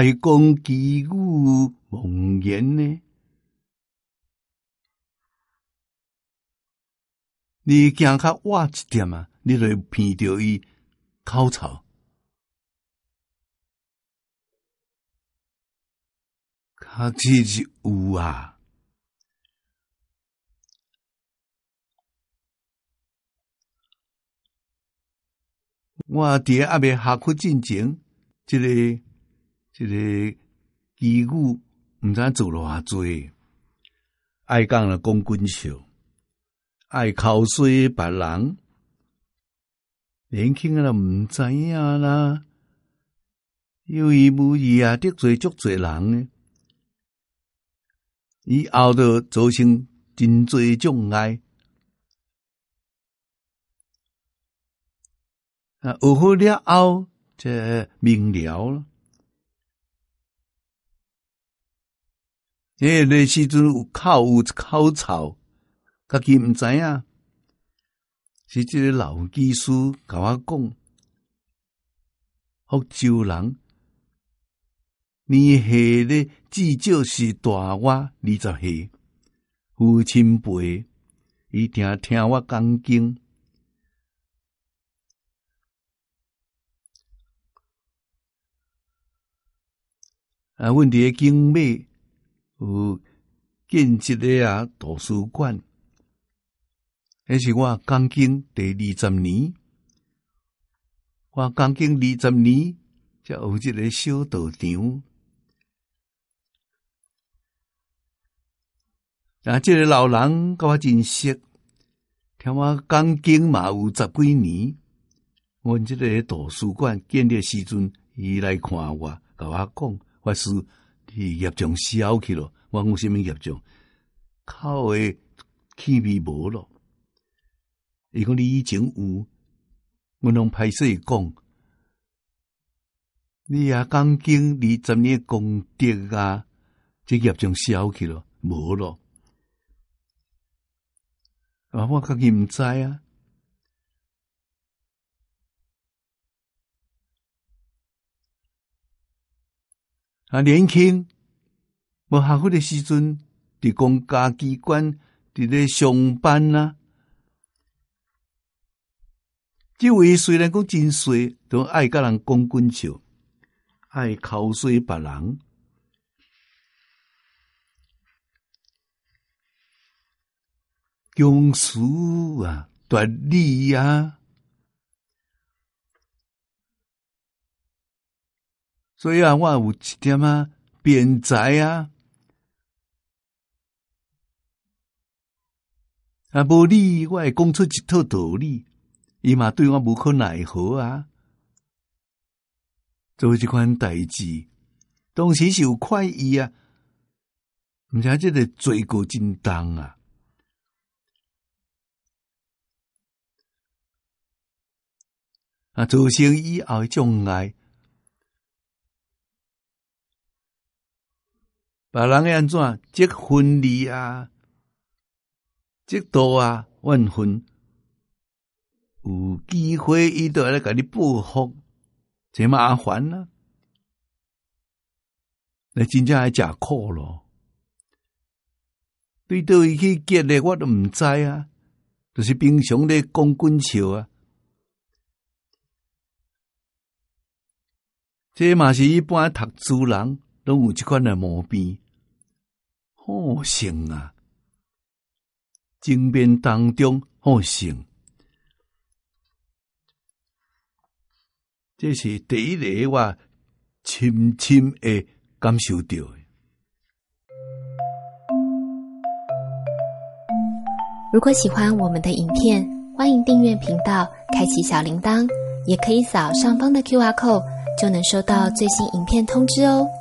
爱讲奇语妄言呢？你行较晚一点啊，你就会闻到伊口臭。确实是有啊。我伫还未下课进前，这个奇语毋知做偌济，爱讲了讲滚笑，爱口水别人，年轻人毋知影啦，有意无意啊，得罪足侪人呢。以后就造成真侪障碍。学好了后，这明了了。那时阵有口臭，家己毋知影，是这个老技师甲我讲，福州人年岁咧至少是大我20岁，父亲辈，伊听我讲经。阮伫个景美有建一个图书馆，迄是我讲经第20年，我讲经20年，才有一个小道场。这个老人甲我真熟，听我讲经嘛有10几年。阮这个图书馆建立时阵，伊来看我，甲我讲。法师，你业障消去咯？我讲什么业障？口诶气味无咯？伊讲你以前有，我拢歹势讲。你也讲经20年功德啊，这业障消去咯？无咯？我家己毋知啊。年轻无学好的时阵，伫公家机关伫咧上班啊。这位虽然讲真衰，都爱甲人讲滚笑，爱口水别人。强词啊，夺理啊。所以我有一点辩才无理我会讲出一套道理，伊嘛对我无可奈何啊。做这款代志，当时是有快意啊，毋知这个罪过真重啊。造成以后的障碍。别人会安怎积分利啊，积度啊，怨恨，有机会伊就来甲你报复，真麻烦啊！那真正爱食苦咯。对倒伊去结咧，我都毋知啊，就是平常咧讲滚笑啊。这嘛是一般读书人拢有这款的毛病。好胜啊！正面当中好胜，这是第一个我深深的感受到的。 如果喜欢我们的影片，欢迎订阅频道，开启小铃铛，也可以扫上方的 QR code，就能收到最新影片通知哦。